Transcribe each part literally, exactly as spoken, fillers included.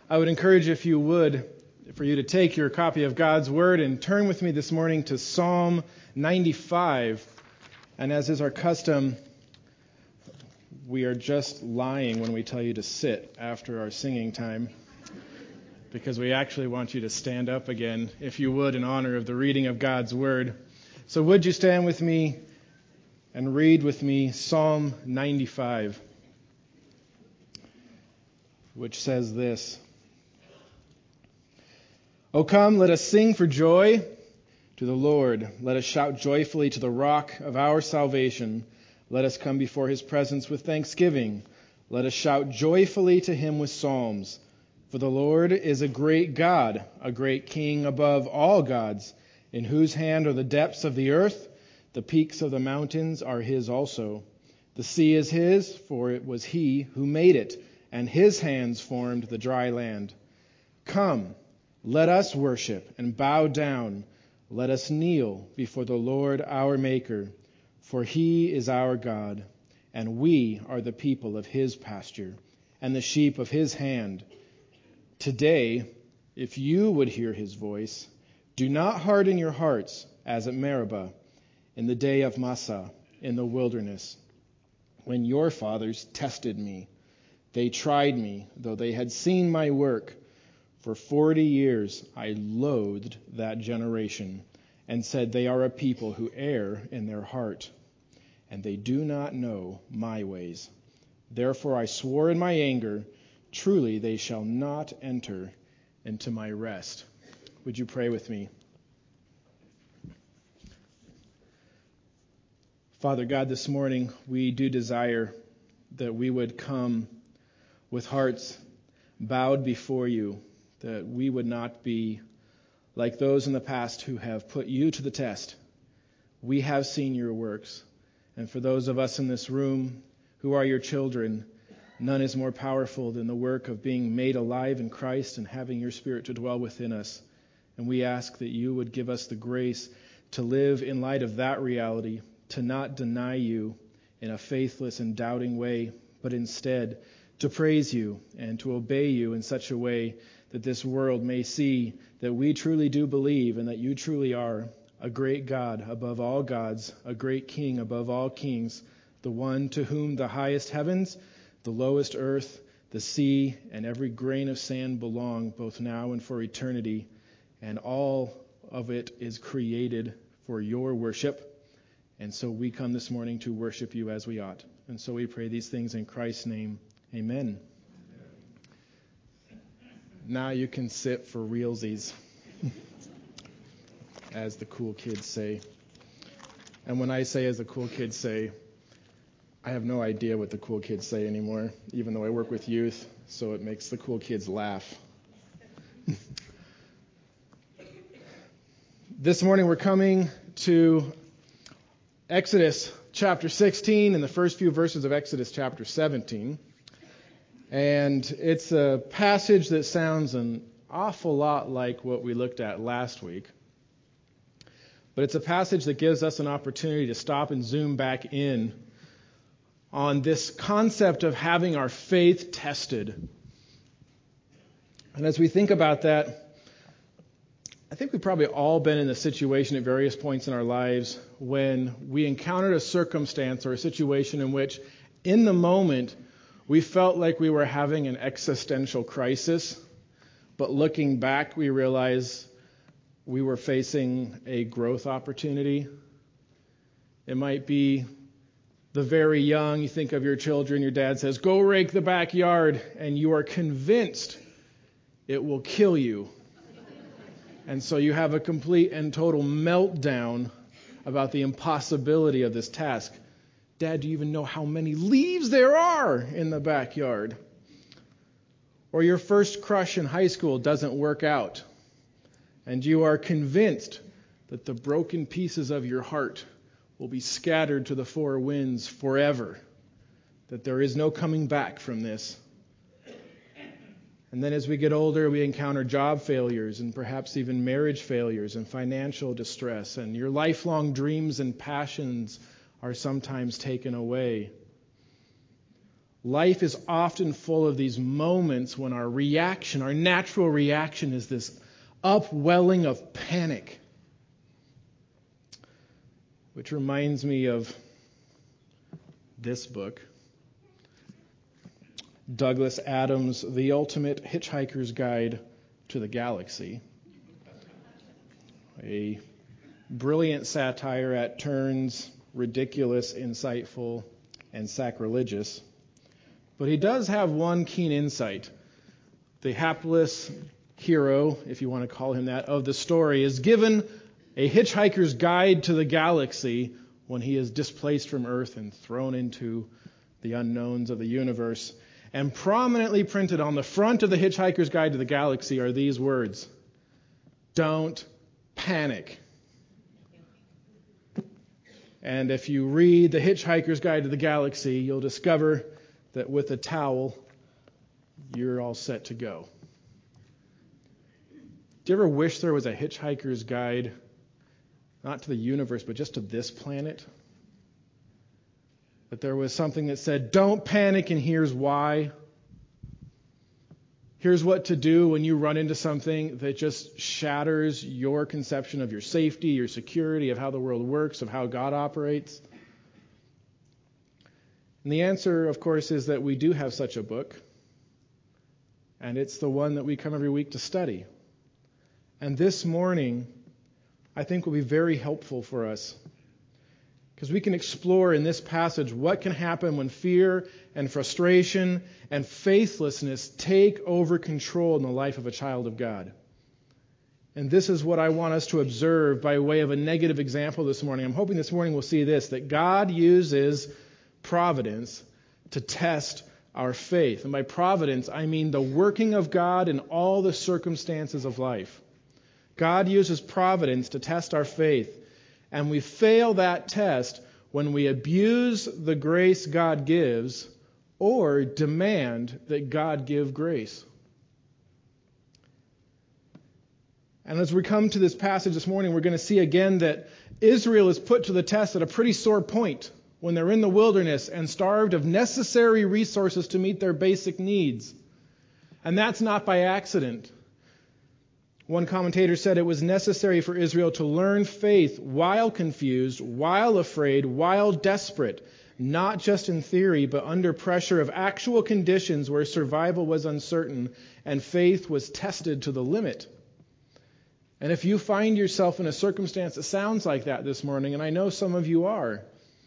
I would encourage, if you would, for you to take your copy of God's Word and turn with me this morning to Psalm ninety-five. And as is our custom, we are just lying when we tell you to sit after our singing time, because we actually want you to stand up again, if you would, in honor of the reading of God's Word. So would you stand with me and read with me Psalm ninety-five, which says this: O come, let us sing for joy to the Lord. Let us shout joyfully to the rock of our salvation. Let us come before his presence with thanksgiving. Let us shout joyfully to him with psalms. For the Lord is a great God, a great King above all gods, in whose hand are the depths of the earth. The peaks of the mountains are his also. The sea is his, for it was he who made it, and his hands formed the dry land. Come, let us worship and bow down. Let us kneel before the Lord our Maker. For he is our God, and we are the people of his pasture, and the sheep of his hand. Today, if you would hear his voice, do not harden your hearts as at Meribah, in the day of Massah, in the wilderness, when your fathers tested me. They tried me, though they had seen my work. For forty years I loathed that generation, and said, they are a people who err in their heart, and they do not know my ways. Therefore I swore in my anger, truly they shall not enter into my rest. Would you pray with me? Father God, this morning we do desire that we would come with hearts bowed before you, that we would not be like those in the past who have put you to the test. We have seen your works. And for those of us in this room who are your children, none is more powerful than the work of being made alive in Christ and having your Spirit to dwell within us. And we ask that you would give us the grace to live in light of that reality, to not deny you in a faithless and doubting way, but instead to praise you and to obey you in such a way that this world may see that we truly do believe and that you truly are a great God above all gods, a great King above all kings, the one to whom the highest heavens, the lowest earth, the sea, and every grain of sand belong, both now and for eternity, and all of it is created for your worship. And so we come this morning to worship you as we ought. And so we pray these things in Christ's name. Amen. Now you can sit for realsies, as the cool kids say. And when I say as the cool kids say, I have no idea what the cool kids say anymore, even though I work with youth, so it makes the cool kids laugh. This morning we're coming to Exodus chapter sixteen and the first few verses of Exodus chapter seventeen. And it's a passage that sounds an awful lot like what we looked at last week. But it's a passage that gives us an opportunity to stop and zoom back in on this concept of having our faith tested. And as we think about that, I think we've probably all been in a situation at various points in our lives when we encountered a circumstance or a situation in which, in the moment, we felt like we were having an existential crisis, but looking back, we realized we were facing a growth opportunity. It might be the very young. You think of your children, your dad says, go rake the backyard, and you are convinced it will kill you. And so you have a complete and total meltdown about the impossibility of this task. Dad, do you even know how many leaves there are in the backyard? Or your first crush in high school doesn't work out, and you are convinced that the broken pieces of your heart will be scattered to the four winds forever, that there is no coming back from this. And then as we get older, we encounter job failures and perhaps even marriage failures and financial distress, and your lifelong dreams and passions are sometimes taken away. life is often full of these moments when our reaction, our natural reaction, is this upwelling of panic. Which reminds me of this book, Douglas Adams' The Ultimate Hitchhiker's Guide to the Galaxy. A brilliant satire at turns ridiculous, insightful, and sacrilegious. But he does have one keen insight. The hapless hero, if you want to call him that, of the story is given a hitchhiker's guide to the galaxy when he is displaced from Earth and thrown into the unknowns of the universe. And prominently printed on the front of the Hitchhiker's Guide to the Galaxy are these words: "Don't panic." And if you read the Hitchhiker's Guide to the Galaxy, you'll discover that with a towel, you're all set to go. Do you ever wish there was a Hitchhiker's Guide, not to the universe, but just to this planet? That there was something that said, don't panic, and here's why. Here's what to do when you run into something that just shatters your conception of your safety, your security, of how the world works, of how God operates. And the answer, of course, is that we do have such a book. And it's the one that we come every week to study. And this morning, I think will be very helpful for us. Because we can explore in this passage what can happen when fear and frustration and faithlessness take over control in the life of a child of God. And this is what I want us to observe by way of a negative example this morning. I'm hoping this morning we'll see this, that God uses providence to test our faith. And by providence, I mean the working of God in all the circumstances of life. God uses providence to test our faith. And we fail that test when we abuse the grace God gives or demand that God give grace. And as we come to this passage this morning, we're going to see again that Israel is put to the test at a pretty sore point when they're in the wilderness and starved of necessary resources to meet their basic needs. And that's not by accident. One commentator said it was necessary for Israel to learn faith while confused, while afraid, while desperate, not just in theory, but under pressure of actual conditions where survival was uncertain and faith was tested to the limit. And if you find yourself in a circumstance that sounds like that this morning, and I know some of you are,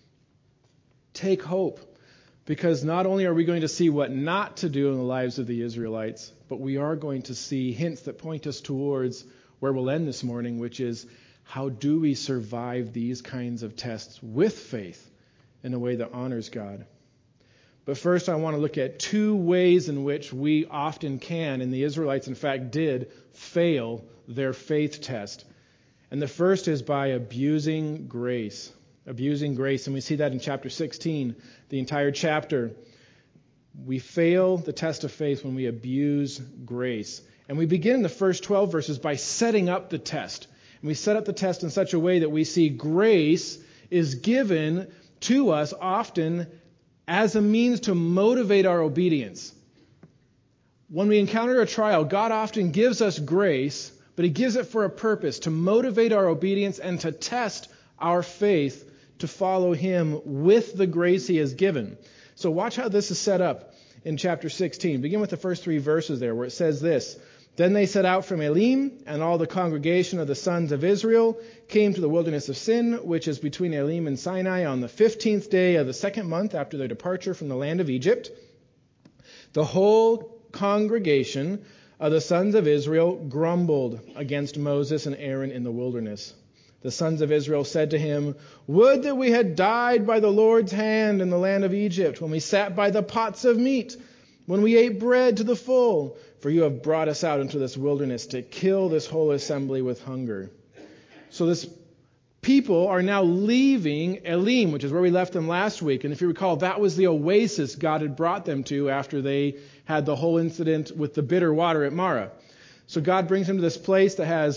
take hope. Because not only are we going to see what not to do in the lives of the Israelites, but we are going to see hints that point us towards where we'll end this morning, which is how do we survive these kinds of tests with faith in a way that honors God. But first I want to look at two ways in which we often can, and the Israelites in fact did, fail their faith test. And the first is by abusing grace. Abusing grace, and we see that in chapter sixteen, the entire chapter. We fail the test of faith when we abuse grace. And we begin in the first twelve verses by setting up the test. And we set up the test in such a way that we see grace is given to us often as a means to motivate our obedience. When we encounter a trial, God often gives us grace, but He gives it for a purpose, to motivate our obedience and to test our faith to follow Him with the grace He has given. So watch how this is set up in chapter sixteen. Begin with the first three verses there where it says this: Then they set out from Elim, and all the congregation of the sons of Israel came to the wilderness of Sin, which is between Elim and Sinai, on the fifteenth day of the second month after their departure from the land of Egypt. The whole congregation of the sons of Israel grumbled against Moses and Aaron in the wilderness. The sons of Israel said to him, Would that we had died by the Lord's hand in the land of Egypt, when we sat by the pots of meat, when we ate bread to the full, for you have brought us out into this wilderness to kill this whole assembly with hunger. So this people are now leaving Elim, which is where we left them last week. And if you recall, that was the oasis God had brought them to after they had the whole incident with the bitter water at Marah. So God brings them to this place that has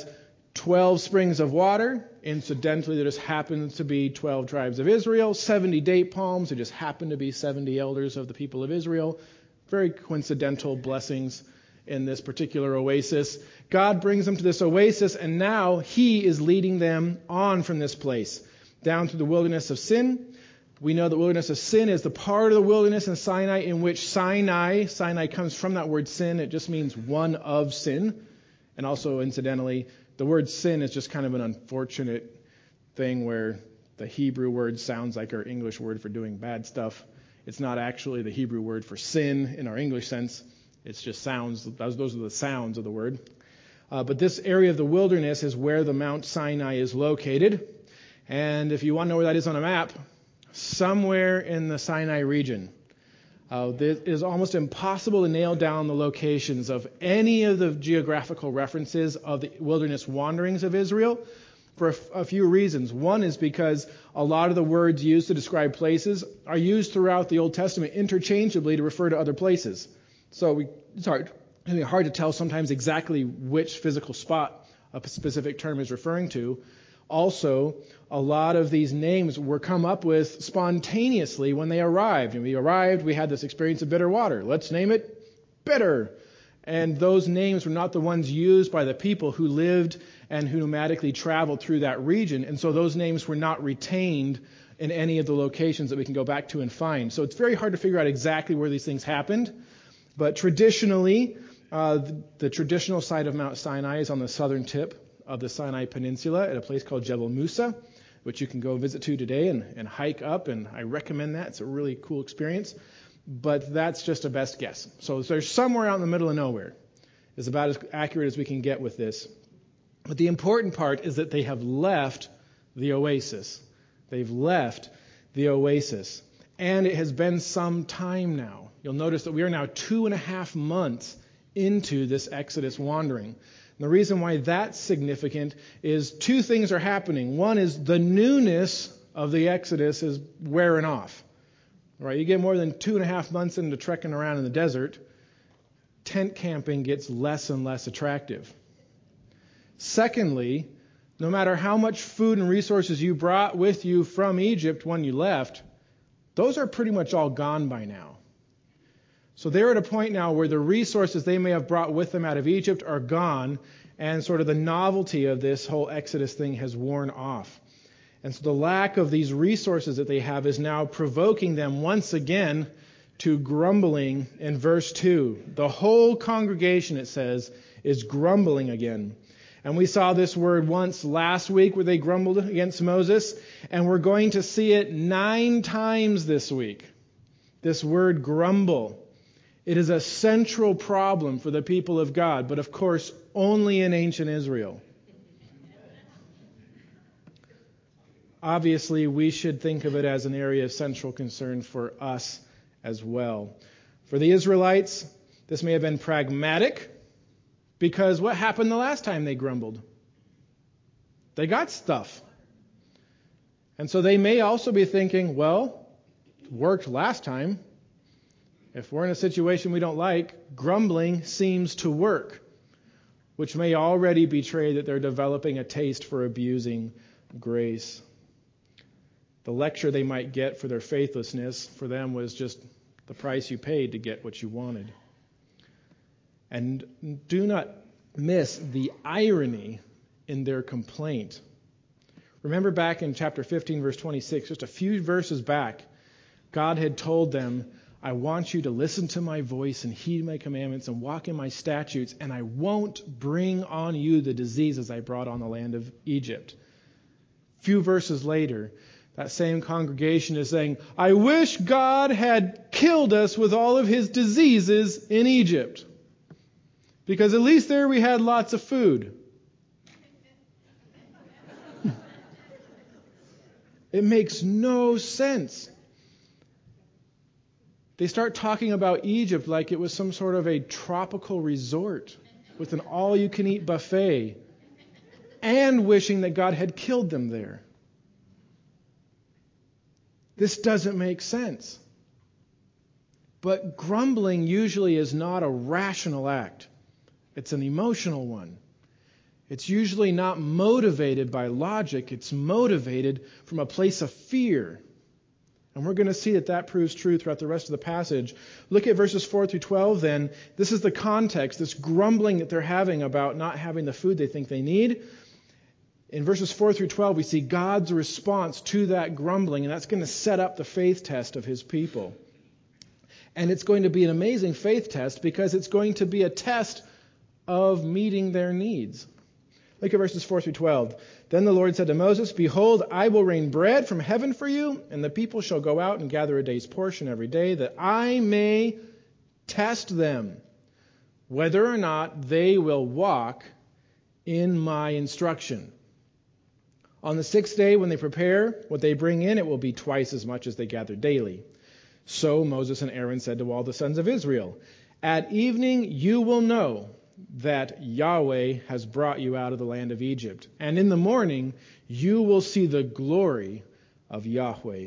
twelve springs of water. Incidentally, there just happens to be twelve tribes of Israel. seventy date palms. There just happen to be seventy elders of the people of Israel. Very coincidental blessings in this particular oasis. God brings them to this oasis, and now he is leading them on from this place down to the wilderness of Sin. We know the wilderness of Sin is the part of the wilderness in Sinai in which Sinai, Sinai comes from that word sin. It just means one of sin. And also, incidentally, the word sin is just kind of an unfortunate thing where the Hebrew word sounds like our English word for doing bad stuff. It's not actually the Hebrew word for sin in our English sense. It's just sounds. Those are the sounds of the word. Uh, but this area of the wilderness is where the Mount Sinai is located. And if you want to know where that is on a map, somewhere in the Sinai region. Uh, it is almost impossible to nail down the locations of any of the geographical references of the wilderness wanderings of Israel for a, a few reasons. One is because a lot of the words used to describe places are used throughout the Old Testament interchangeably to refer to other places. So we, it's hard, it's hard to tell sometimes exactly which physical spot a specific term is referring to. Also, a lot of these names were come up with spontaneously when they arrived. And we arrived, we had this experience of bitter water. Let's name it Bitter. And those names were not the ones used by the people who lived and who nomadically traveled through that region. And so those names were not retained in any of the locations that we can go back to and find. So it's very hard to figure out exactly where these things happened. But traditionally, uh, the, the traditional site of Mount Sinai is on the southern tip of the Sinai Peninsula at a place called Jebel Musa, which you can go visit to today and, and hike up, and I recommend that. It's a really cool experience, but that's just a best guess. So there's somewhere out in the middle of nowhere is about as accurate as we can get with this. But the important part is that they have left the oasis. They've left the oasis, and it has been some time now. You'll notice that we are now two and a half months into this Exodus wandering. The reason why that's significant is two things are happening. One is the newness of the Exodus is wearing off. Right? You get more than two and a half months into trekking around in the desert, tent camping gets less and less attractive. Secondly, no matter how much food and resources you brought with you from Egypt when you left, those are pretty much all gone by now. So they're at a point now where the resources they may have brought with them out of Egypt are gone, and sort of the novelty of this whole Exodus thing has worn off. And so the lack of these resources that they have is now provoking them once again to grumbling in verse two. The whole congregation, it says, is grumbling again. And we saw this word once last week where they grumbled against Moses, and we're going to see it nine times this week. This word grumble. It is a central problem for the people of God, but of course, only in ancient Israel. Obviously, we should think of it as an area of central concern for us as well. For the Israelites, this may have been pragmatic, because what happened the last time they grumbled? They got stuff. And so they may also be thinking, well, it worked last time. If we're in a situation we don't like, grumbling seems to work, which may already betray that they're developing a taste for abusing grace. The lecture they might get for their faithlessness for them was just the price you paid to get what you wanted. And do not miss the irony in their complaint. Remember back in chapter fifteen, verse twenty-six, just a few verses back, God had told them, I want you to listen to my voice and heed my commandments and walk in my statutes, and I won't bring on you the diseases I brought on the land of Egypt. A few verses later, that same congregation is saying, I wish God had killed us with all of his diseases in Egypt, because at least there we had lots of food. It makes no sense. They start talking about Egypt like it was some sort of a tropical resort with an all-you-can-eat buffet, and wishing that God had killed them there. This doesn't make sense. But grumbling usually is not a rational act. It's an emotional one. It's usually not motivated by logic. It's motivated from a place of fear. And we're going to see that that proves true throughout the rest of the passage. Look at verses four through twelve then. This is the context, this grumbling that they're having about not having the food they think they need. In verses four through twelve, we see God's response to that grumbling, and that's going to set up the faith test of his people. And it's going to be an amazing faith test because it's going to be a test of meeting their needs. Look at verses four through twelve. Then the Lord said to Moses, Behold, I will rain bread from heaven for you, and the people shall go out and gather a day's portion every day, that I may test them, whether or not they will walk in my instruction. On the sixth day, when they prepare what they bring in, it will be twice as much as they gather daily. So Moses and Aaron said to all the sons of Israel, At evening you will know that Yahweh has brought you out of the land of Egypt. And in the morning you will see the glory of Yahweh.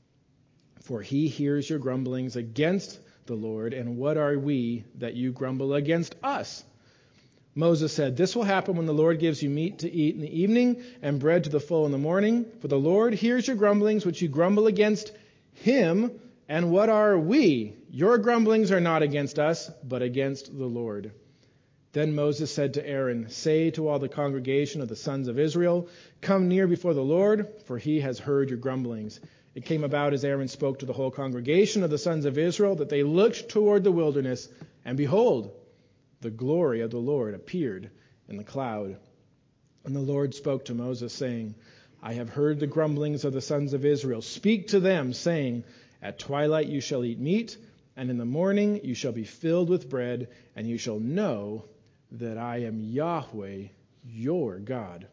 For he hears your grumblings against the Lord, and what are we that you grumble against us? Moses said, This will happen when the Lord gives you meat to eat in the evening and bread to the full in the morning. For the Lord hears your grumblings, which you grumble against him. And what are we? Your grumblings are not against us, but against the Lord. Then Moses said to Aaron, Say to all the congregation of the sons of Israel, Come near before the Lord, for he has heard your grumblings. It came about as Aaron spoke to the whole congregation of the sons of Israel that they looked toward the wilderness, and behold, the glory of the Lord appeared in the cloud. And the Lord spoke to Moses, saying, I have heard the grumblings of the sons of Israel. Speak to them, saying, At twilight you shall eat meat, and in the morning you shall be filled with bread, and you shall know that I am Yahweh, your God.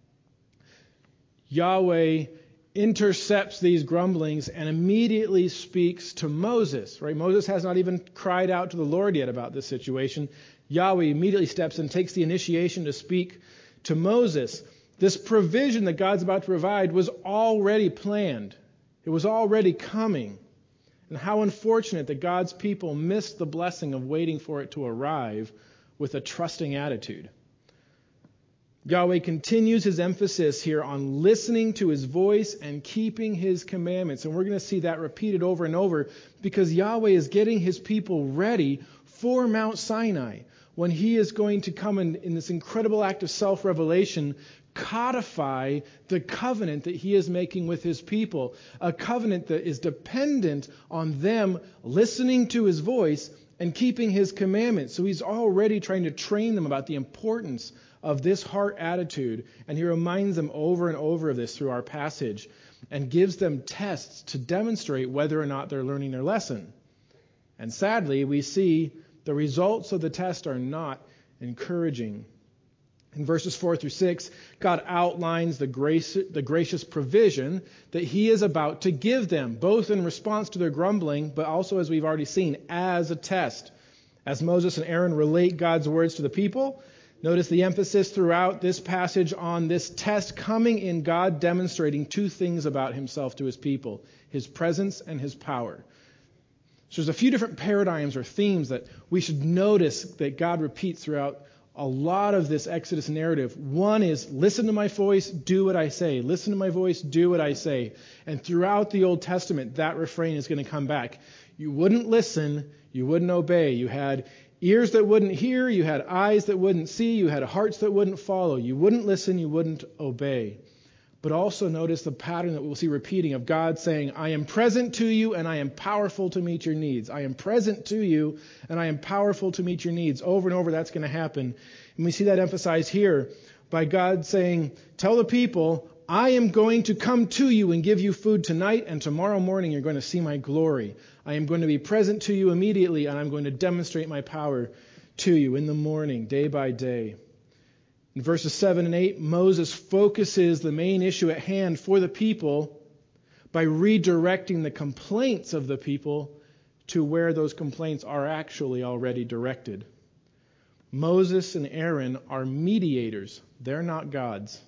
Yahweh intercepts these grumblings and immediately speaks to Moses. Right? Moses has not even cried out to the Lord yet about this situation. Yahweh immediately steps in and takes the initiation to speak to Moses. This provision that God's about to provide was already planned. It was already coming. And how unfortunate that God's people missed the blessing of waiting for it to arrive with a trusting attitude. Yahweh continues his emphasis here on listening to his voice and keeping his commandments. And we're going to see that repeated over and over because Yahweh is getting his people ready for Mount Sinai when he is going to come in, in this incredible act of self-revelation, codify the covenant that he is making with his people, a covenant that is dependent on them listening to his voice and keeping his commandments. So he's already trying to train them about the importance of this heart attitude. And he reminds them over and over of this through our passage and gives them tests to demonstrate whether or not they're learning their lesson. And sadly, we see the results of the test are not encouraging. In verses four through six, God outlines the grace, the gracious provision that he is about to give them, both in response to their grumbling, but also, as we've already seen, as a test. As Moses and Aaron relate God's words to the people, notice the emphasis throughout this passage on this test coming in God demonstrating two things about himself to his people, his presence and his power. So there's a few different paradigms or themes that we should notice that God repeats throughout a lot of this Exodus narrative. One is, listen to my voice, do what I say. Listen to my voice, do what I say. And throughout the Old Testament, that refrain is going to come back. You wouldn't listen, you wouldn't obey. You had ears that wouldn't hear, you had eyes that wouldn't see, you had hearts that wouldn't follow. You wouldn't listen, you wouldn't obey. But also notice the pattern that we'll see repeating of God saying, I am present to you and I am powerful to meet your needs. I am present to you and I am powerful to meet your needs. Over and over that's going to happen. And we see that emphasized here by God saying, tell the people, I am going to come to you and give you food tonight, and tomorrow morning you're going to see my glory. I am going to be present to you immediately, and I'm going to demonstrate my power to you in the morning, day by day. In verses seven and eight, Moses focuses the main issue at hand for the people by redirecting the complaints of the people to where those complaints are actually already directed. Moses and Aaron are mediators. They're not gods.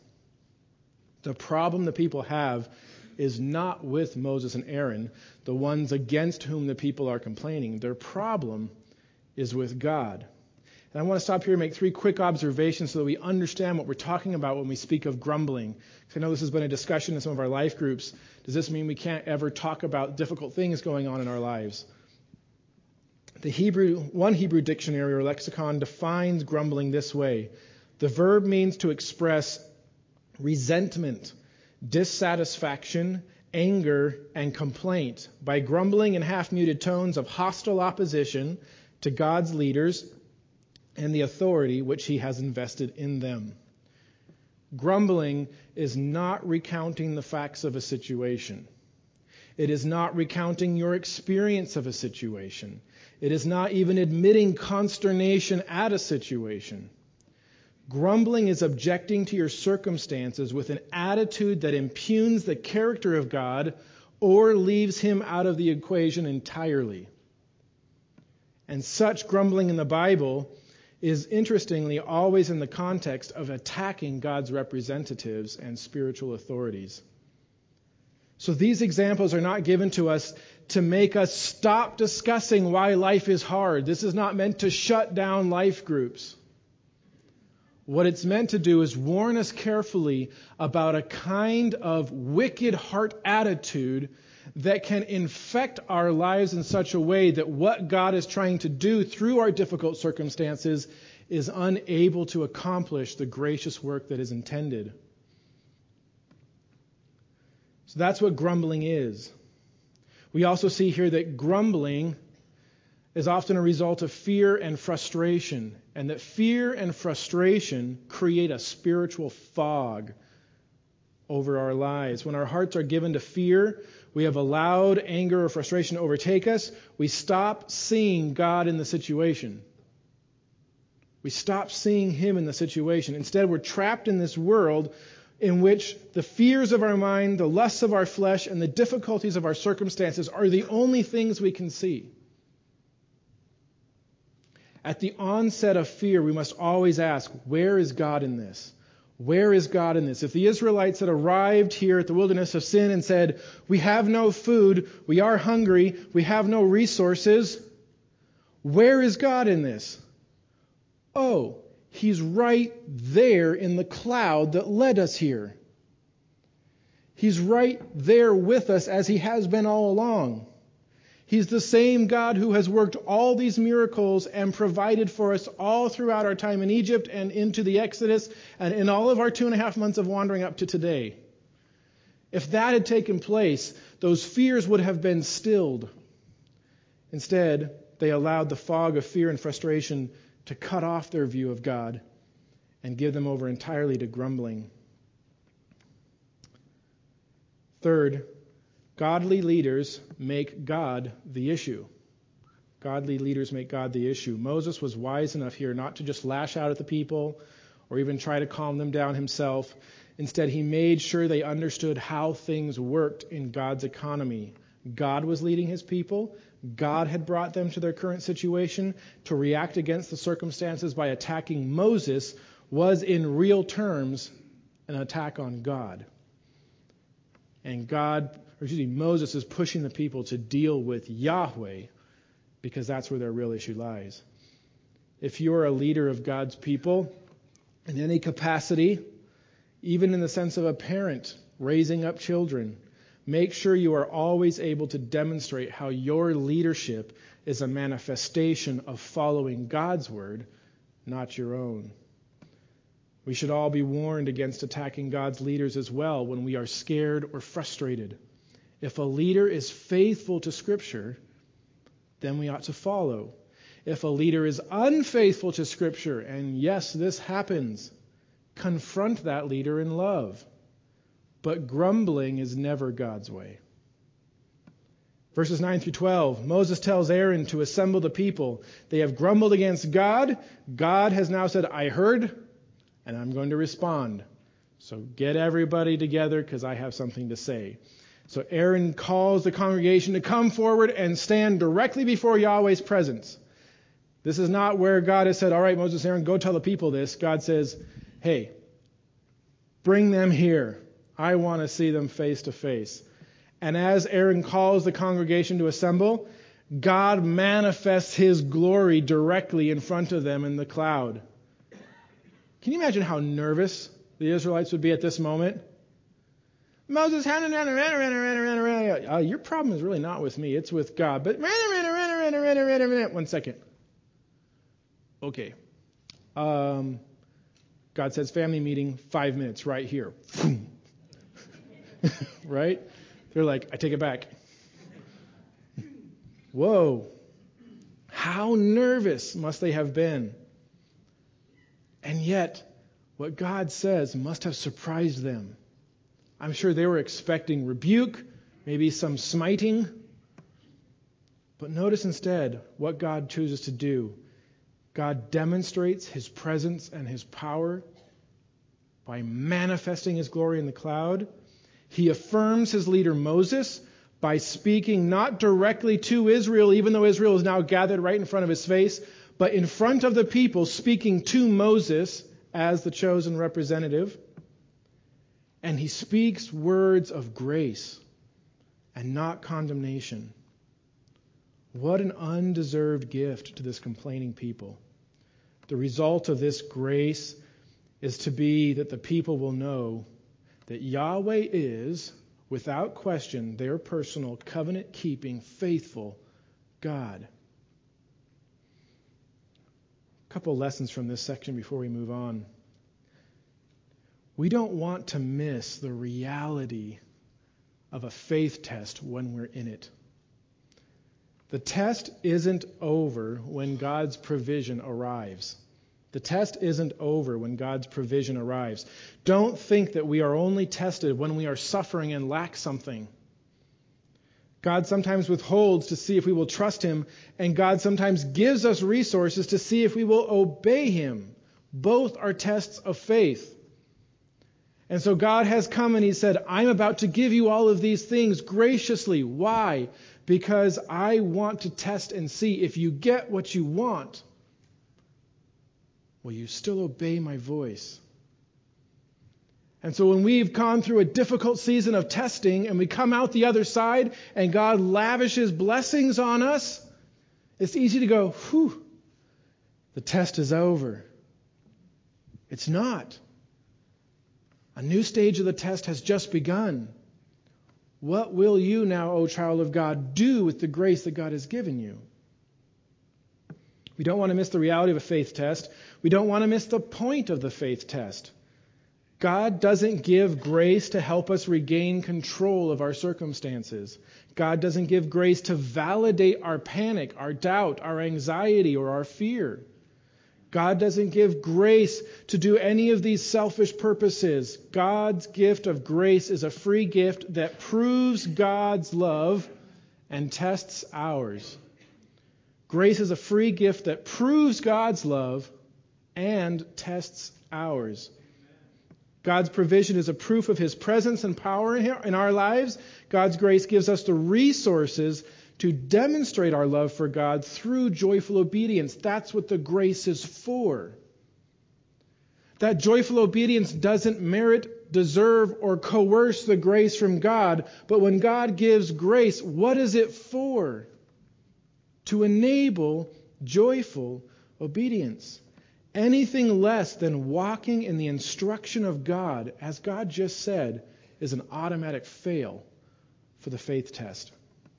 The problem the people have is not with Moses and Aaron, the ones against whom the people are complaining. Their problem is with God. And I want to stop here and make three quick observations so that we understand what we're talking about when we speak of grumbling. Because I know this has been a discussion in some of our life groups. Does this mean we can't ever talk about difficult things going on in our lives? The Hebrew, one Hebrew dictionary or lexicon defines grumbling this way. The verb means to express resentment, dissatisfaction, anger, and complaint by grumbling in half-muted tones of hostile opposition to God's leaders and the authority which he has invested in them. Grumbling is not recounting the facts of a situation. It is not recounting your experience of a situation. It is not even admitting consternation at a situation. Grumbling is objecting to your circumstances with an attitude that impugns the character of God or leaves him out of the equation entirely. And such grumbling in the Bible is, interestingly, always in the context of attacking God's representatives and spiritual authorities. So these examples are not given to us to make us stop discussing why life is hard. This is not meant to shut down life groups. What it's meant to do is warn us carefully about a kind of wicked heart attitude that can infect our lives in such a way that what God is trying to do through our difficult circumstances is unable to accomplish the gracious work that is intended. So that's what grumbling is. We also see here that grumbling is often a result of fear and frustration, and that fear and frustration create a spiritual fog over our lives. When our hearts are given to fear, we have allowed anger or frustration to overtake us. We stop seeing God in the situation. We stop seeing him in the situation. Instead, we're trapped in this world in which the fears of our mind, the lusts of our flesh, and the difficulties of our circumstances are the only things we can see. At the onset of fear, we must always ask, where is God in this? Where is God in this? If the Israelites had arrived here at the wilderness of sin and said, we have no food, we are hungry, we have no resources, where is God in this? Oh, he's right there in the cloud that led us here. He's right there with us as he has been all along. He's the same God who has worked all these miracles and provided for us all throughout our time in Egypt and into the Exodus and in all of our two and a half months of wandering up to today. If that had taken place, those fears would have been stilled. Instead, they allowed the fog of fear and frustration to cut off their view of God and give them over entirely to grumbling. Third, godly leaders make God the issue. Godly leaders make God the issue. Moses was wise enough here not to just lash out at the people or even try to calm them down himself. Instead, he made sure they understood how things worked in God's economy. God was leading his people. God had brought them to their current situation. To react against the circumstances by attacking Moses was, in real terms, an attack on God. And God, or excuse me, Moses is pushing the people to deal with Yahweh because that's where their real issue lies. If you're a leader of God's people in any capacity, even in the sense of a parent raising up children, make sure you are always able to demonstrate how your leadership is a manifestation of following God's word, not your own. We should all be warned against attacking God's leaders as well when we are scared or frustrated. If a leader is faithful to Scripture, then we ought to follow. If a leader is unfaithful to Scripture, and yes, this happens, confront that leader in love. But grumbling is never God's way. Verses nine through twelve, Moses tells Aaron to assemble the people. They have grumbled against God. God has now said, I heard, and I'm going to respond. So get everybody together because I have something to say. So Aaron calls the congregation to come forward and stand directly before Yahweh's presence. This is not where God has said, all right, Moses, Aaron, go tell the people this. God says, hey, bring them here. I want to see them face to face. And as Aaron calls the congregation to assemble, God manifests his glory directly in front of them in the cloud. Can you imagine how nervous the Israelites would be at this moment? Moses, uh, your problem is really not with me, it's with God. But one second. Okay. Um, God says family meeting, five minutes right here. Right? They're like, I take it back. Whoa. How nervous must they have been? And yet, what God says must have surprised them. I'm sure they were expecting rebuke, maybe some smiting. But notice instead what God chooses to do. God demonstrates his presence and his power by manifesting his glory in the cloud. He affirms his leader Moses by speaking not directly to Israel, even though Israel is now gathered right in front of his face, but in front of the people, speaking to Moses as the chosen representative. And he speaks words of grace and not condemnation. What an undeserved gift to this complaining people. The result of this grace is to be that the people will know that Yahweh is, without question, their personal, covenant-keeping, faithful God. A couple lessons from this section before we move on. We don't want to miss the reality of a faith test when we're in it. The test isn't over when God's provision arrives. The test isn't over when God's provision arrives. Don't think that we are only tested when we are suffering and lack something. God sometimes withholds to see if we will trust him, and God sometimes gives us resources to see if we will obey him. Both are tests of faith. And so God has come and he said, I'm about to give you all of these things graciously. Why? Because I want to test and see if you get what you want. Will you still obey my voice? And so when we've gone through a difficult season of testing and we come out the other side and God lavishes blessings on us, it's easy to go, whew, the test is over. It's not. A new stage of the test has just begun. What will you now, O child of God, do with the grace that God has given you? We don't want to miss the reality of a faith test. We don't want to miss the point of the faith test. God doesn't give grace to help us regain control of our circumstances. God doesn't give grace to validate our panic, our doubt, our anxiety, or our fear. God doesn't give grace to do any of these selfish purposes. God's gift of grace is a free gift that proves God's love and tests ours. Grace is a free gift that proves God's love and tests ours. God's provision is a proof of his presence and power in our lives. God's grace gives us the resources to demonstrate our love for God through joyful obedience. That's what the grace is for. That joyful obedience doesn't merit, deserve, or coerce the grace from God. But when God gives grace, what is it for? To enable joyful obedience. Anything less than walking in the instruction of God, as God just said, is an automatic fail for the faith test.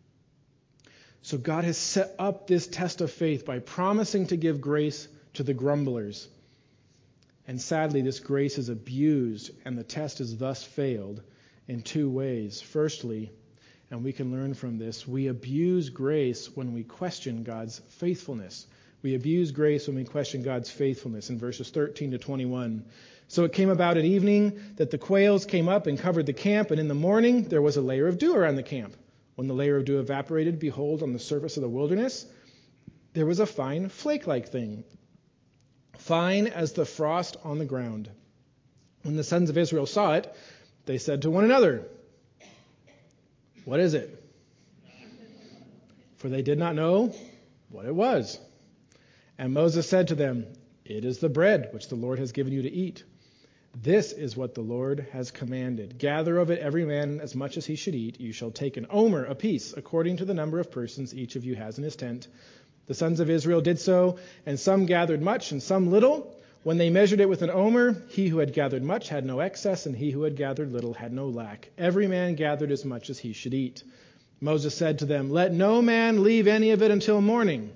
So God has set up this test of faith by promising to give grace to the grumblers. And sadly, this grace is abused, and the test is thus failed in two ways. Firstly, and we can learn from this, we abuse grace when we question God's faithfulness. We abuse grace when we question God's faithfulness in verses thirteen to twenty-one. So it came about at evening that the quails came up and covered the camp, and in the morning there was a layer of dew around the camp. When the layer of dew evaporated, behold, on the surface of the wilderness, there was a fine flake-like thing, fine as the frost on the ground. When the sons of Israel saw it, they said to one another, what is it? For they did not know what it was. And Moses said to them, it is the bread which the Lord has given you to eat. This is what the Lord has commanded. Gather of it every man as much as he should eat. You shall take an omer apiece, according to the number of persons each of you has in his tent. The sons of Israel did so, and some gathered much and some little. When they measured it with an omer, he who had gathered much had no excess, and he who had gathered little had no lack. Every man gathered as much as he should eat. Moses said to them, "Let no man leave any of it until morning."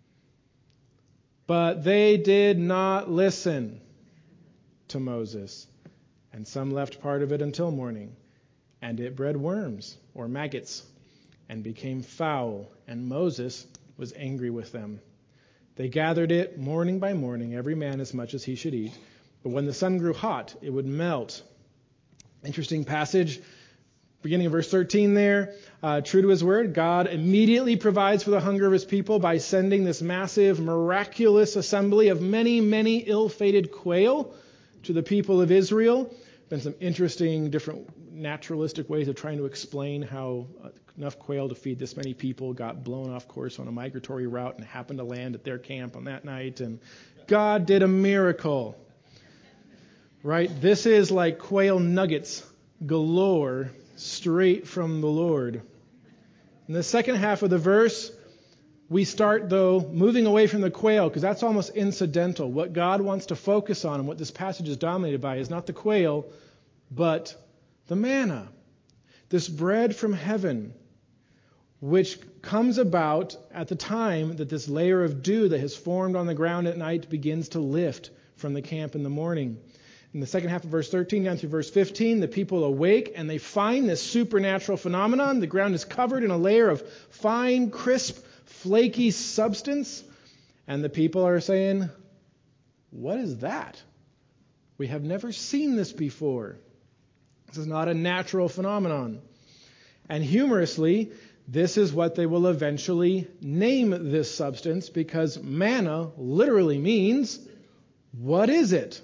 But they did not listen to Moses, and some left part of it until morning, and it bred worms, or maggots, and became foul, and Moses was angry with them. They gathered it morning by morning, every man as much as he should eat, but when the sun grew hot, it would melt. Interesting passage, beginning of verse thirteen there. Uh, true to his word, God immediately provides for the hunger of his people by sending this massive, miraculous assembly of many, many ill-fated quail to the people of Israel. Been some interesting, different naturalistic ways of trying to explain how enough quail to feed this many people got blown off course on a migratory route and happened to land at their camp on that night. And God did a miracle, right? This is like quail nuggets galore, straight from the Lord. In the second half of the verse, we start, though, moving away from the quail, because that's almost incidental. What God wants to focus on and what this passage is dominated by is not the quail, but the manna, this bread from heaven, which comes about at the time that this layer of dew that has formed on the ground at night begins to lift from the camp in the morning. In the second half of verse thirteen down through verse fifteen, the people awake and they find this supernatural phenomenon. The ground is covered in a layer of fine, crisp, flaky substance, and the people are saying, "What is that? We have never seen this before. This is not a natural phenomenon." And humorously, this is what they will eventually name this substance, because manna literally means, what is it?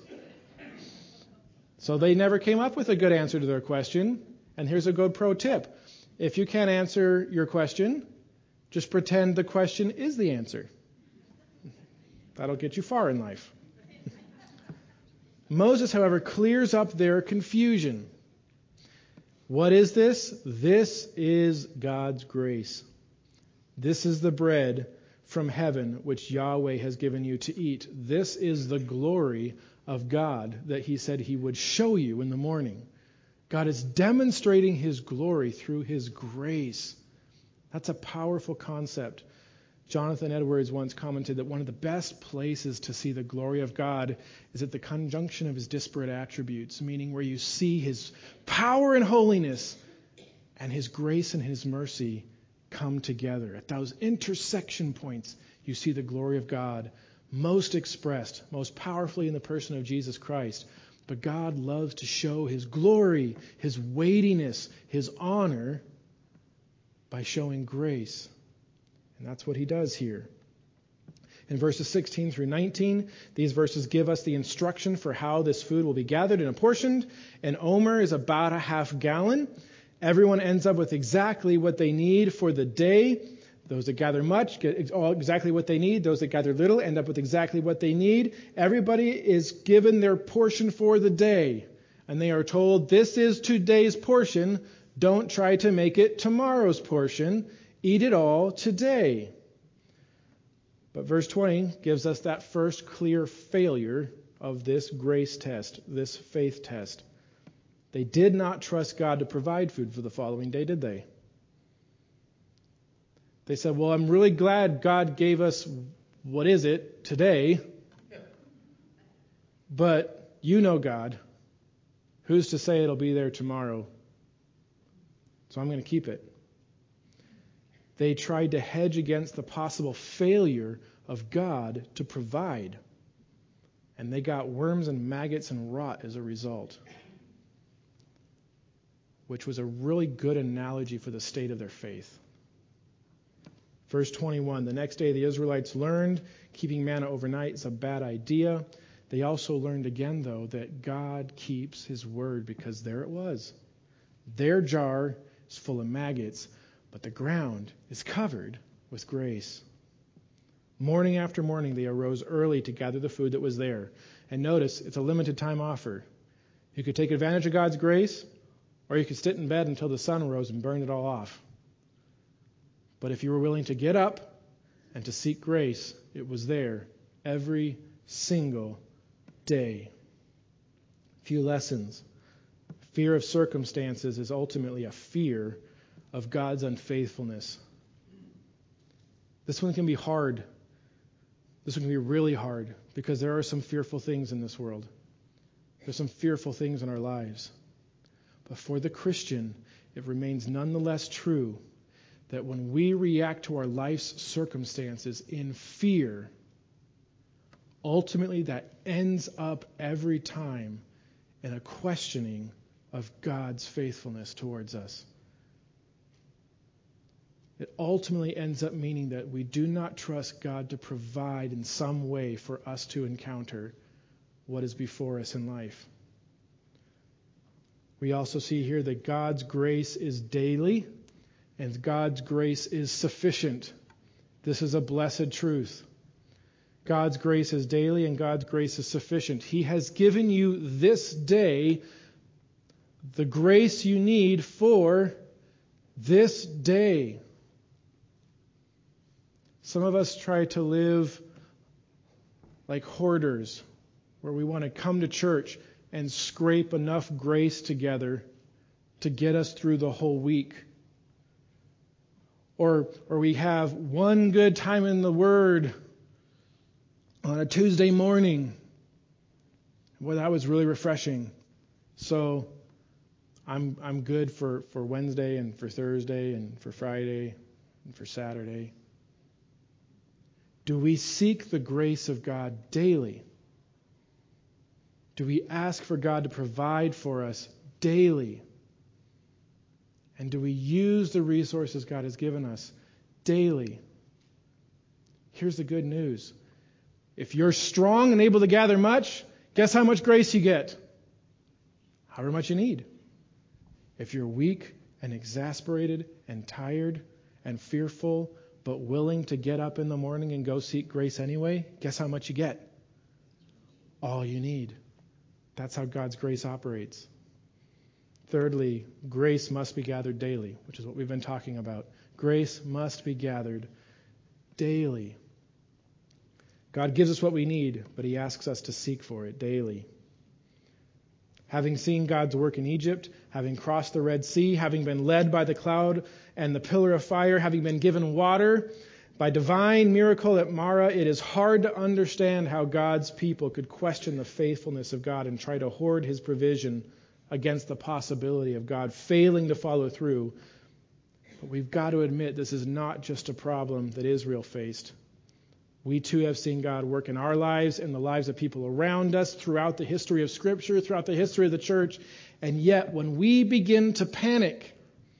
So they never came up with a good answer to their question. And here's a good pro tip. If you can't answer your question, just pretend the question is the answer. That'll get you far in life. Moses, however, clears up their confusion. What is this? This is God's grace. This is the bread from heaven which Yahweh has given you to eat. This is the glory of God that he said he would show you in the morning. God is demonstrating his glory through his grace. That's a powerful concept. Jonathan Edwards once commented that one of the best places to see the glory of God is at the conjunction of his disparate attributes, meaning where you see his power and holiness and his grace and his mercy come together. At those intersection points, you see the glory of God most expressed, most powerfully in the person of Jesus Christ. But God loves to show his glory, his weightiness, his honor by showing grace. And that's what he does here. In verses sixteen through nineteen, these verses give us the instruction for how this food will be gathered and apportioned. An omer is about a half gallon. Everyone ends up with exactly what they need for the day. Those that gather much get all exactly what they need. Those that gather little end up with exactly what they need. Everybody is given their portion for the day. And they are told, this is today's portion. Don't try to make it tomorrow's portion. Eat it all today. But verse twenty gives us that first clear failure of this grace test, this faith test. They did not trust God to provide food for the following day, did they? They said, well, I'm really glad God gave us, what is it, today. But you know God. Who's to say it'll be there tomorrow? So I'm going to keep it. They tried to hedge against the possible failure of God to provide. And they got worms and maggots and rot as a result. Which was a really good analogy for the state of their faith. Verse twenty-one, the next day the Israelites learned keeping manna overnight is a bad idea. They also learned again, though, that God keeps his word, because there it was. Their jar is full of maggots, but the ground is covered with grace. Morning after morning they arose early to gather the food that was there. And notice, it's a limited time offer. You could take advantage of God's grace, or you could sit in bed until the sun rose and burn it all off. But if you were willing to get up and to seek grace, it was there every single day. A few lessons. Fear of circumstances is ultimately a fear of God's unfaithfulness. This one can be hard. This one can be really hard because there are some fearful things in this world. There's some fearful things in our lives. But for the Christian, it remains nonetheless true that when we react to our life's circumstances in fear, ultimately that ends up every time in a questioning of God's faithfulness towards us. It ultimately ends up meaning that we do not trust God to provide in some way for us to encounter what is before us in life. We also see here that God's grace is daily and God's grace is sufficient. This is a blessed truth. God's grace is daily and God's grace is sufficient. He has given you this day the grace you need for this day. Some of us try to live like hoarders, where we want to come to church and scrape enough grace together to get us through the whole week. Or, or we have one good time in the Word on a Tuesday morning. Boy, that was really refreshing. So I'm I'm good for, for Wednesday and for Thursday and for Friday and for Saturday. Do we seek the grace of God daily? Do we ask for God to provide for us daily? And do we use the resources God has given us daily? Here's the good news. If you're strong and able to gather much, guess how much grace you get? However much you need. If you're weak and exasperated and tired and fearful, but willing to get up in the morning and go seek grace anyway, guess how much you get? All you need. That's how God's grace operates. Thirdly, grace must be gathered daily, which is what we've been talking about. Grace must be gathered daily. God gives us what we need, but He asks us to seek for it daily. Having seen God's work in Egypt, having crossed the Red Sea, having been led by the cloud and the pillar of fire, having been given water, by divine miracle at Marah, it is hard to understand how God's people could question the faithfulness of God and try to hoard His provision against the possibility of God failing to follow through. But we've got to admit this is not just a problem that Israel faced. We too have seen God work in our lives and the lives of people around us throughout the history of Scripture, throughout the history of the church. And yet, when we begin to panic,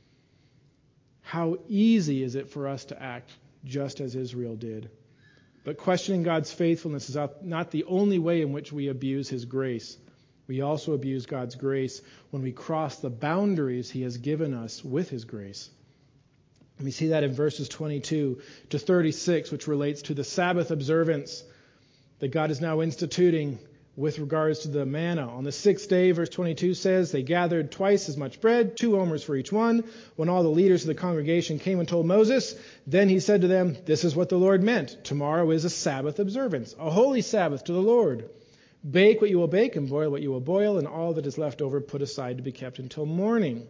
how easy is it for us to act just as Israel did? But questioning God's faithfulness is not the only way in which we abuse His grace. We also abuse God's grace when we cross the boundaries He has given us with His grace. And we see that in verses twenty-two to thirty-six, which relates to the Sabbath observance that God is now instituting with regards to the manna. On the sixth day, verse twenty-two says, they gathered twice as much bread, two omers for each one. When all the leaders of the congregation came and told Moses, then he said to them, this is what the Lord meant. Tomorrow is a Sabbath observance, a holy Sabbath to the Lord. Bake what you will bake and boil what you will boil, and all that is left over put aside to be kept until morning.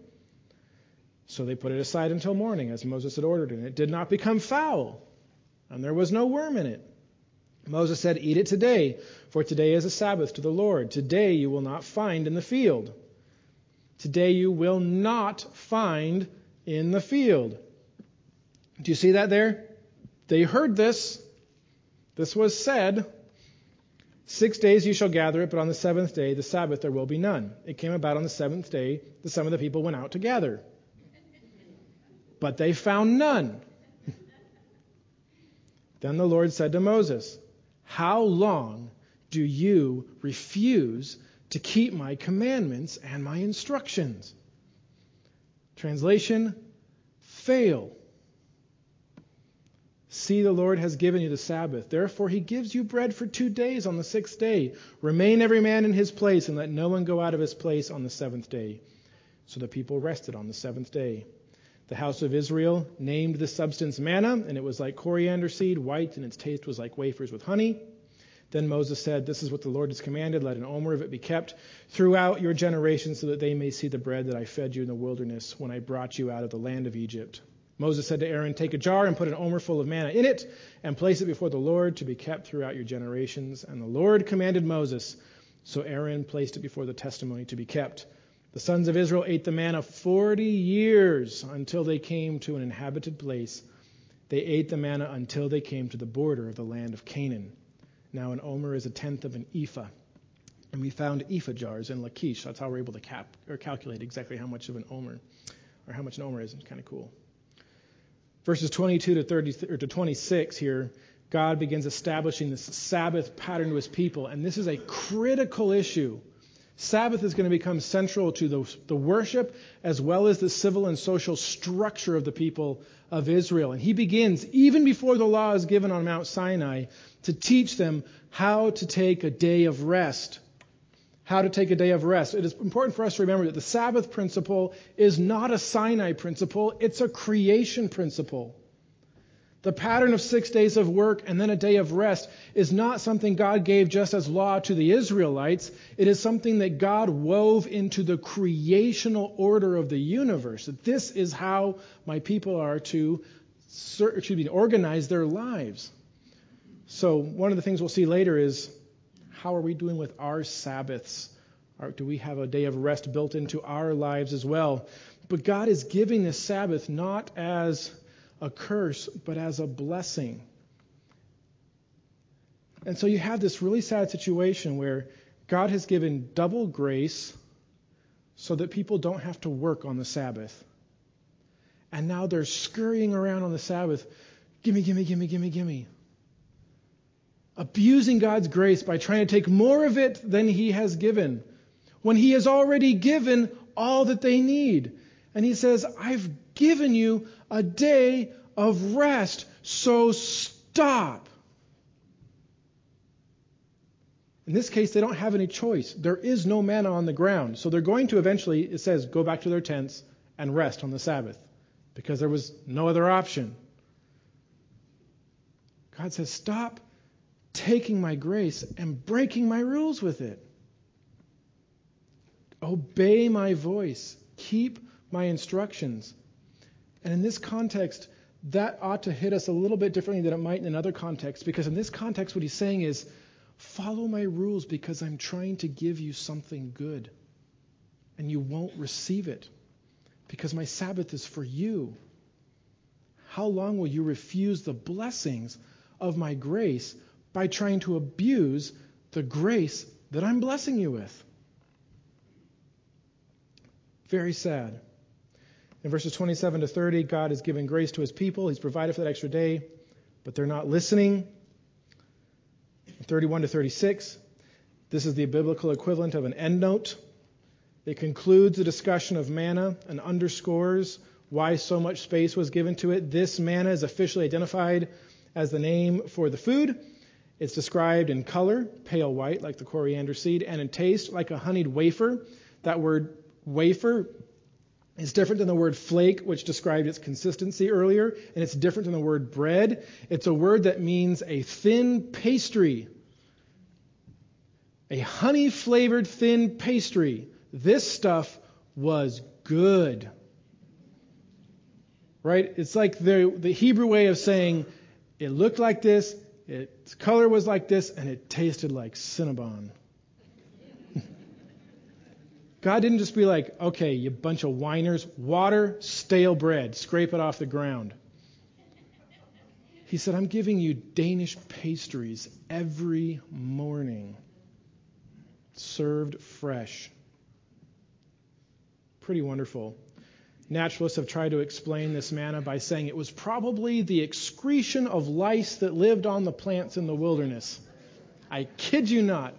So they put it aside until morning, as Moses had ordered, and it did not become foul, and there was no worm in it. Moses said, eat it today, for today is a Sabbath to the Lord. Today you will not find in the field. Today you will not find in the field. Do you see that there? They heard this. This was said. Six days you shall gather it, but on the seventh day, the Sabbath, there will be none. It came about on the seventh day that some of the people went out to gather. But they found none. Then the Lord said to Moses, how long do you refuse to keep my commandments and my instructions? Translation, fail. See, the Lord has given you the Sabbath. Therefore he gives you bread for two days on the sixth day. Remain every man in his place, and let no one go out of his place on the seventh day. So the people rested on the seventh day. The house of Israel named the substance manna, and it was like coriander seed, white, and its taste was like wafers with honey. Then Moses said, this is what the Lord has commanded. Let an omer of it be kept throughout your generations, so that they may see the bread that I fed you in the wilderness when I brought you out of the land of Egypt. Moses said to Aaron, take a jar and put an omer full of manna in it, and place it before the Lord to be kept throughout your generations. And the Lord commanded Moses. So Aaron placed it before the testimony to be kept. The sons of Israel ate the manna forty years until they came to an inhabited place. They ate the manna until they came to the border of the land of Canaan. Now an omer is a tenth of an ephah. And we found ephah jars in Lachish. That's how we're able to cap or calculate exactly how much of an omer, or how much an omer is. It's kind of cool. Verses twenty-two to thirty or to twenty-six here, God begins establishing this Sabbath pattern to his people, and this is a critical issue. Sabbath is going to become central to the, the worship as well as the civil and social structure of the people of Israel. And he begins, even before the law is given on Mount Sinai, to teach them how to take a day of rest. How to take a day of rest. It is important for us to remember that the Sabbath principle is not a Sinai principle, it's a creation principle. The pattern of six days of work and then a day of rest is not something God gave just as law to the Israelites. It is something that God wove into the creational order of the universe. That this is how my people are to excuse me, organize their lives. So one of the things we'll see later is, how are we doing with our Sabbaths? Or do we have a day of rest built into our lives as well? But God is giving this Sabbath not as a curse, but as a blessing. And so you have this really sad situation where God has given double grace so that people don't have to work on the Sabbath. And now they're scurrying around on the Sabbath. Gimme, gimme, gimme, gimme, gimme. Abusing God's grace by trying to take more of it than he has given, when he has already given all that they need. And he says, I've given you a day of rest, so stop. In this case, they don't have any choice. There is no manna on the ground. So they're going to eventually, it says, go back to their tents and rest on the Sabbath, because there was no other option. God says, stop taking my grace and breaking my rules with it. Obey my voice. Keep my instructions. And in this context, that ought to hit us a little bit differently than it might in another context, because in this context, what he's saying is, follow my rules because I'm trying to give you something good. And you won't receive it because my Sabbath is for you. How long will you refuse the blessings of my grace by trying to abuse the grace that I'm blessing you with? Very sad. In verses twenty-seven to thirty, God has given grace to his people. He's provided for that extra day, but they're not listening. In thirty-one to thirty-six, this is the biblical equivalent of an endnote. It concludes the discussion of manna and underscores why so much space was given to it. This manna is officially identified as the name for the food. It's described in color, pale white, like the coriander seed, and in taste, like a honeyed wafer. That word wafer is different than the word flake, which described its consistency earlier, and it's different than the word bread. It's a word that means a thin pastry, a honey-flavored thin pastry. This stuff was good. Right? It's like the, the Hebrew way of saying it looked like this, its color was like this, and it tasted like Cinnabon. God didn't just be like, okay, you bunch of whiners, water, stale bread, scrape it off the ground. He said, I'm giving you Danish pastries every morning, served fresh. Pretty wonderful. Naturalists have tried to explain this manna by saying it was probably the excretion of lice that lived on the plants in the wilderness. I kid you not.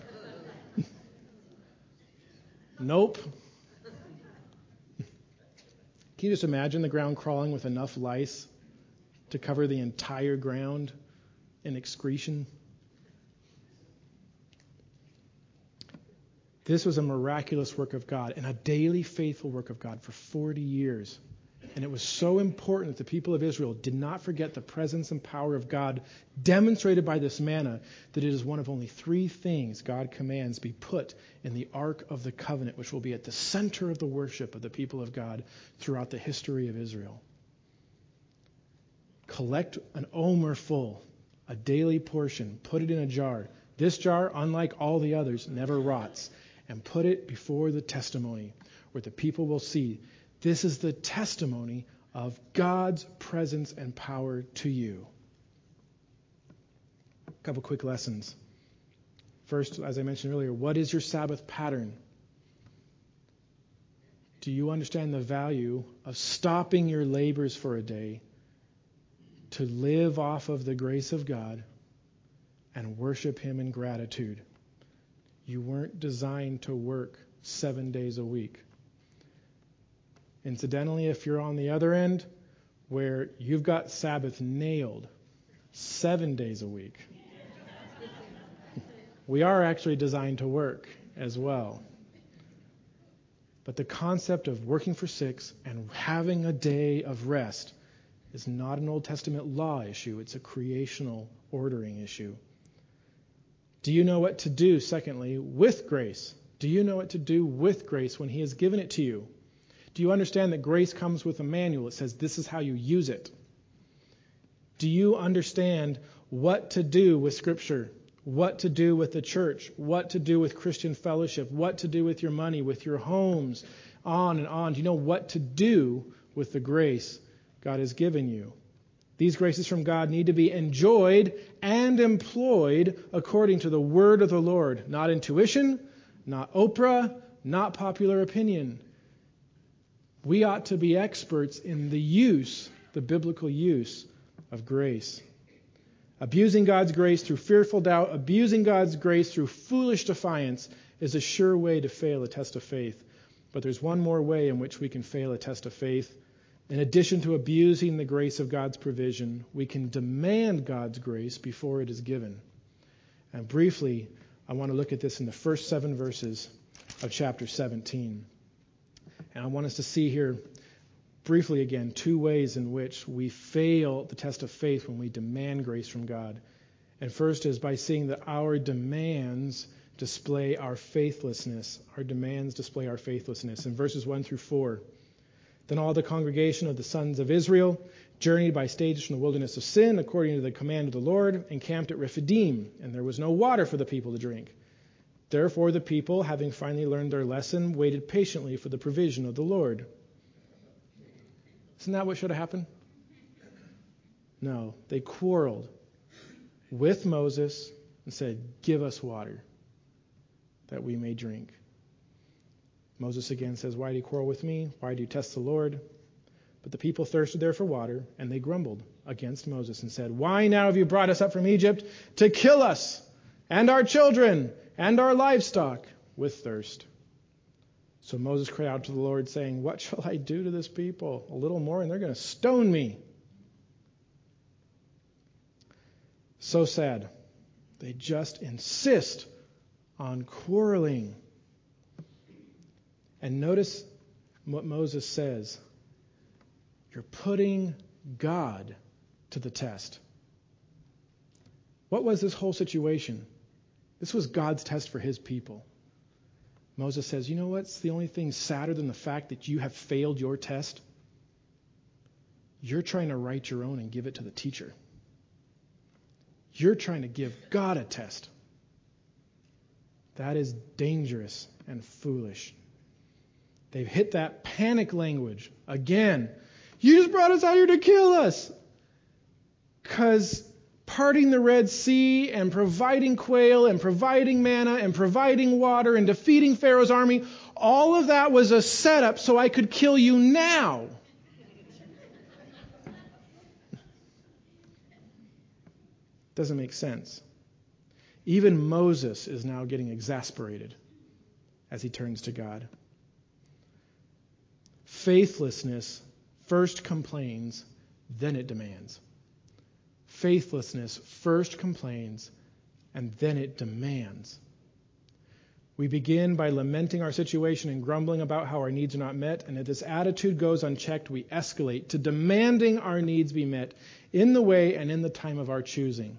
Nope. Can you just imagine the ground crawling with enough lice to cover the entire ground in excretion? This was a miraculous work of God and a daily faithful work of God for forty years. And it was so important that the people of Israel did not forget the presence and power of God demonstrated by this manna, that it is one of only three things God commands be put in the Ark of the Covenant, which will be at the center of the worship of the people of God throughout the history of Israel. Collect an omer full, a daily portion, put it in a jar. This jar, unlike all the others, never rots, and put it before the testimony, where the people will see this is the testimony of God's presence and power to you. A couple quick lessons. First, as I mentioned earlier, what is your Sabbath pattern? Do you understand the value of stopping your labors for a day to live off of the grace of God and worship Him in gratitude? You weren't designed to work seven days a week. Incidentally, if you're on the other end, where you've got Sabbath nailed seven days a week, we are actually designed to work as well. But the concept of working for six and having a day of rest is not an Old Testament law issue. It's a creational ordering issue. Do you know what to do, secondly, with grace? Do you know what to do with grace when He has given it to you? Do you understand that grace comes with a manual? It says this is how you use it. Do you understand what to do with Scripture? What to do with the church? What to do with Christian fellowship? What to do with your money, with your homes, on and on? Do you know what to do with the grace God has given you? These graces from God need to be enjoyed and employed according to the word of the Lord. Not intuition, not Oprah, not popular opinion. We ought to be experts in the use, the biblical use of grace. Abusing God's grace through fearful doubt, abusing God's grace through foolish defiance is a sure way to fail a test of faith. But there's one more way in which we can fail a test of faith. In addition to abusing the grace of God's provision, we can demand God's grace before it is given. And briefly, I want to look at this in the first seven verses of chapter seventeen. And I want us to see here briefly again two ways in which we fail the test of faith when we demand grace from God. And first is by seeing that our demands display our faithlessness. Our demands display our faithlessness. In verses one through four, then all the congregation of the sons of Israel journeyed by stages from the wilderness of Sin, according to the command of the Lord, encamped at Rephidim, and there was no water for the people to drink. Therefore the people, having finally learned their lesson, waited patiently for the provision of the Lord. Isn't that what should have happened? No, they quarreled with Moses and said, give us water that we may drink. Moses again says, why do you quarrel with me? Why do you test the Lord? But the people thirsted there for water, and they grumbled against Moses and said, why now have you brought us up from Egypt to kill us and our children and our livestock with thirst? So Moses cried out to the Lord, saying, what shall I do to this people? A little more, and they're going to stone me. So sad. They just insist on quarreling. And notice what Moses says. You're putting God to the test. What was this whole situation? This was God's test for his people. Moses says, you know what's the only thing sadder than the fact that you have failed your test? You're trying to write your own and give it to the teacher. You're trying to give God a test. That is dangerous and foolish. They've hit that panic language again. You just brought us out here to kill us. Because parting the Red Sea and providing quail and providing manna and providing water and defeating Pharaoh's army, all of that was a setup so I could kill you now. Doesn't make sense. Even Moses is now getting exasperated as he turns to God. Faithlessness first complains, then it demands. Faithlessness first complains, and then it demands. We begin by lamenting our situation and grumbling about how our needs are not met, and if this attitude goes unchecked, we escalate to demanding our needs be met in the way and in the time of our choosing.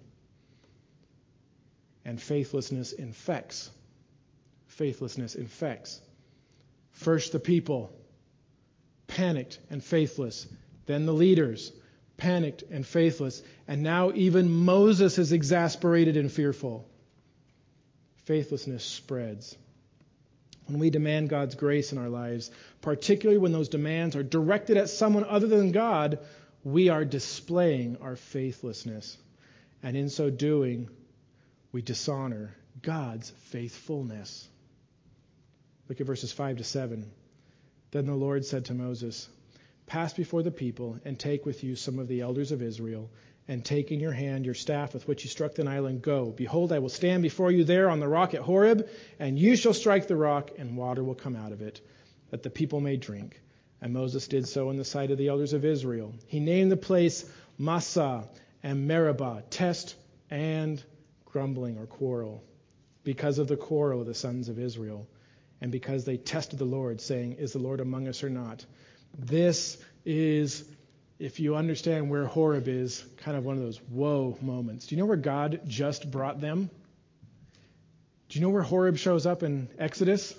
And faithlessness infects. Faithlessness infects. First the people, panicked and faithless. Then the leaders, panicked and faithless. And now even Moses is exasperated and fearful. Faithlessness spreads. When we demand God's grace in our lives, particularly when those demands are directed at someone other than God, we are displaying our faithlessness. And in so doing, we dishonor God's faithfulness. Look at verses five to seven. Then the Lord said to Moses, "Pass before the people and take with you some of the elders of Israel, and take in your hand your staff with which you struck the Nile, and go. Behold, I will stand before you there on the rock at Horeb, and you shall strike the rock, and water will come out of it, that the people may drink." And Moses did so in the sight of the elders of Israel. He named the place Massah and Meribah, test and grumbling or quarrel, because of the quarrel of the sons of Israel, and because they tested the Lord, saying, "Is the Lord among us or not?" This is, if you understand where Horeb is, kind of one of those whoa moments. Do you know where God just brought them? Do you know where Horeb shows up in Exodus?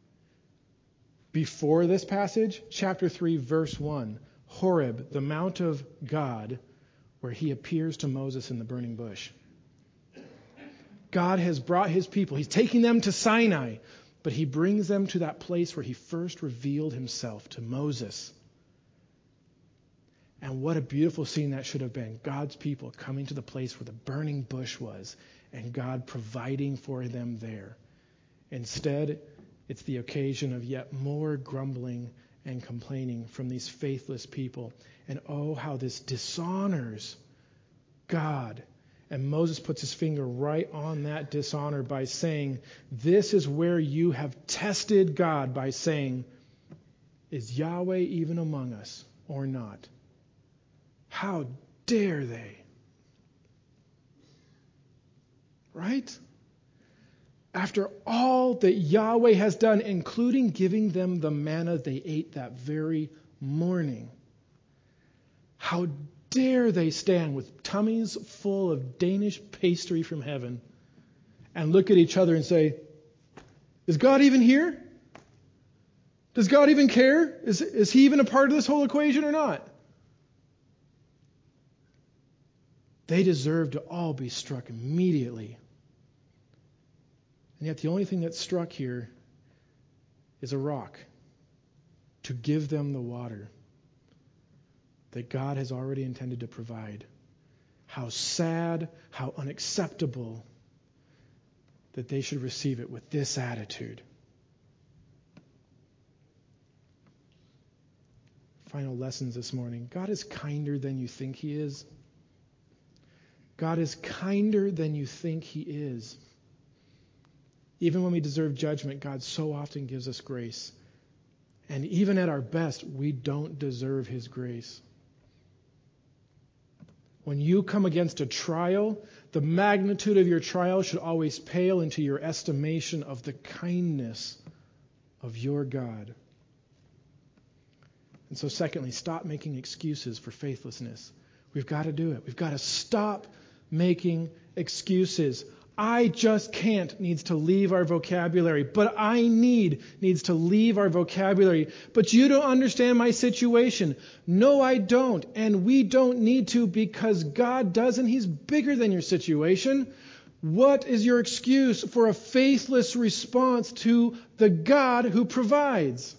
Before this passage, chapter three, verse one. Horeb, the mount of God, where he appears to Moses in the burning bush. God has brought his people. He's taking them to Sinai, but he brings them to that place where he first revealed himself to Moses. And what a beautiful scene that should have been. God's people coming to the place where the burning bush was, and God providing for them there. Instead, it's the occasion of yet more grumbling and complaining from these faithless people. And oh, how this dishonors God. And Moses puts his finger right on that dishonor by saying, this is where you have tested God, by saying, is Yahweh even among us or not? How dare they? Right? After all that Yahweh has done, including giving them the manna they ate that very morning, how dare they stand with tummies full of Danish pastry from heaven and look at each other and say, is God even here? Does God even care? Is, is he even a part of this whole equation or not? They deserve to all be struck immediately. And yet the only thing that's struck here is a rock to give them the water that God has already intended to provide. How sad, how unacceptable that they should receive it with this attitude. Final lessons this morning. God is kinder than you think he is. God is kinder than you think he is. Even when we deserve judgment, God so often gives us grace. And even at our best, we don't deserve his grace. When you come against a trial, the magnitude of your trial should always pale into your estimation of the kindness of your God. And so secondly, stop making excuses for faithlessness. We've got to do it. We've got to stop making excuses. I just can't needs to leave our vocabulary, but I need needs to leave our vocabulary. But you don't understand my situation. No, I don't. And we don't need to, because God does, and he's bigger than your situation. What is your excuse for a faithless response to the God who provides?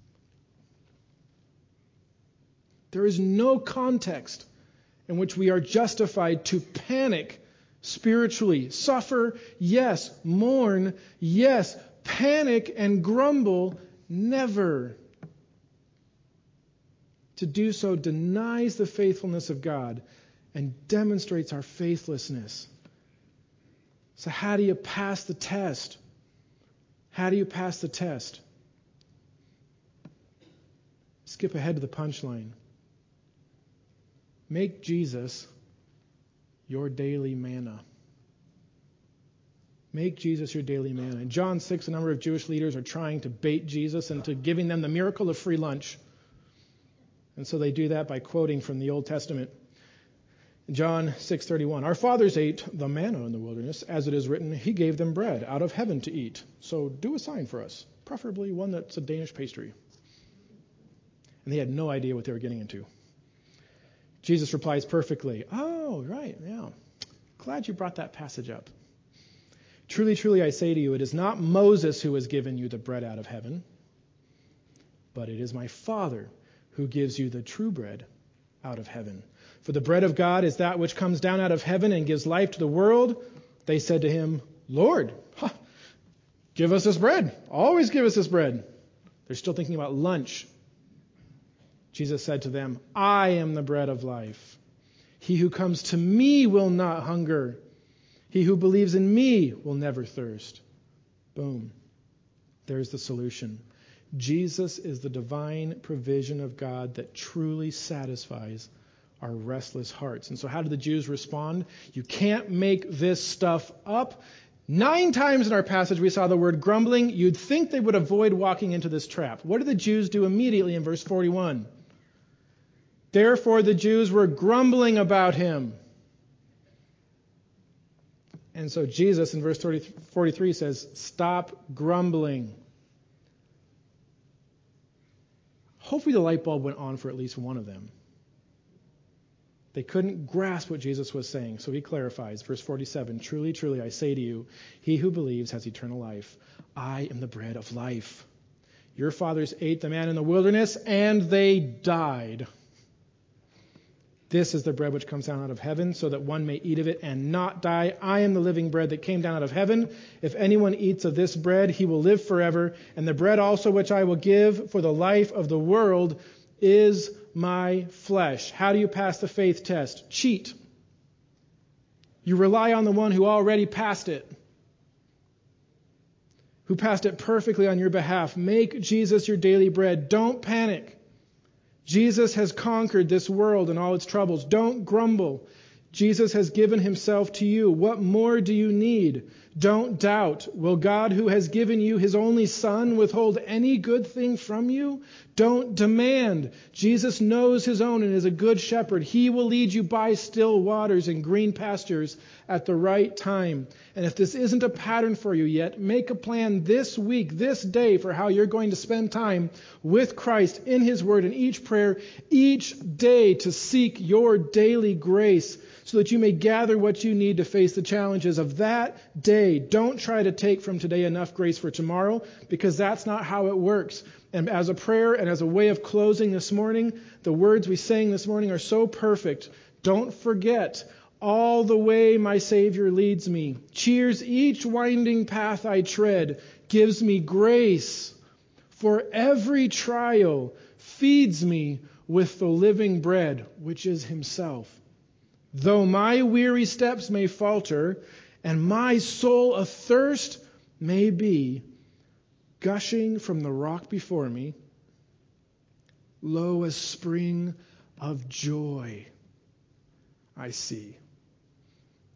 There is no context in which we are justified to panic spiritually. Suffer, yes. Mourn, yes. Panic and grumble, never. To do so denies the faithfulness of God and demonstrates our faithlessness. So how do you pass the test? How do you pass the test? Skip ahead to the punchline. Make Jesus your daily manna. Make Jesus your daily manna. In John six, a number of Jewish leaders are trying to bait Jesus into giving them the miracle of free lunch. And so they do that by quoting from the Old Testament. John six thirty-one, our fathers ate the manna in the wilderness, as it is written, he gave them bread out of heaven to eat. So do a sign for us, preferably one that's a Danish pastry. And they had no idea what they were getting into. Jesus replies perfectly, oh, right, yeah. Glad you brought that passage up. Truly, truly, I say to you, it is not Moses who has given you the bread out of heaven, but it is my Father who gives you the true bread out of heaven. For the bread of God is that which comes down out of heaven and gives life to the world. They said to him, Lord, huh, give us this bread. Always give us this bread. They're still thinking about lunch. Jesus said to them, I am the bread of life. He who comes to me will not hunger. He who believes in me will never thirst. Boom. There's the solution. Jesus is the divine provision of God that truly satisfies our restless hearts. And so how did the Jews respond? You can't make this stuff up. Nine times in our passage we saw the word grumbling. You'd think they would avoid walking into this trap. What did the Jews do immediately in verse forty-one? Therefore the Jews were grumbling about him. And so Jesus in verse forty-three says, stop grumbling. Hopefully the light bulb went on for at least one of them. They couldn't grasp what Jesus was saying, so he clarifies. Verse forty-seven, truly, truly, I say to you, he who believes has eternal life. I am the bread of life. Your fathers ate the manna in the wilderness, and they died. This is the bread which comes down out of heaven, so that one may eat of it and not die. I am the living bread that came down out of heaven. If anyone eats of this bread, he will live forever. And the bread also which I will give for the life of the world is my flesh. How do you pass the faith test? Cheat. You rely on the one who already passed it, who passed it perfectly on your behalf. Make Jesus your daily bread. Don't panic. Jesus has conquered this world and all its troubles. Don't grumble. Jesus has given himself to you. What more do you need? Don't doubt. Will God, who has given you his only Son, withhold any good thing from you? Don't demand. Jesus knows his own and is a good shepherd. He will lead you by still waters and green pastures at the right time. And if this isn't a pattern for you yet, make a plan this week, this day, for how you're going to spend time with Christ in his word in each prayer, each day, to seek your daily grace, so that you may gather what you need to face the challenges of that day. Don't try to take from today enough grace for tomorrow, because that's not how it works. And as a prayer and as a way of closing this morning, the words we sang this morning are so perfect. Don't forget, all the way my Savior leads me, cheers each winding path I tread, gives me grace for every trial, feeds me with the living bread, which is himself. Though my weary steps may falter, and my soul athirst may be, gushing from the rock before me, lo, a spring of joy I see.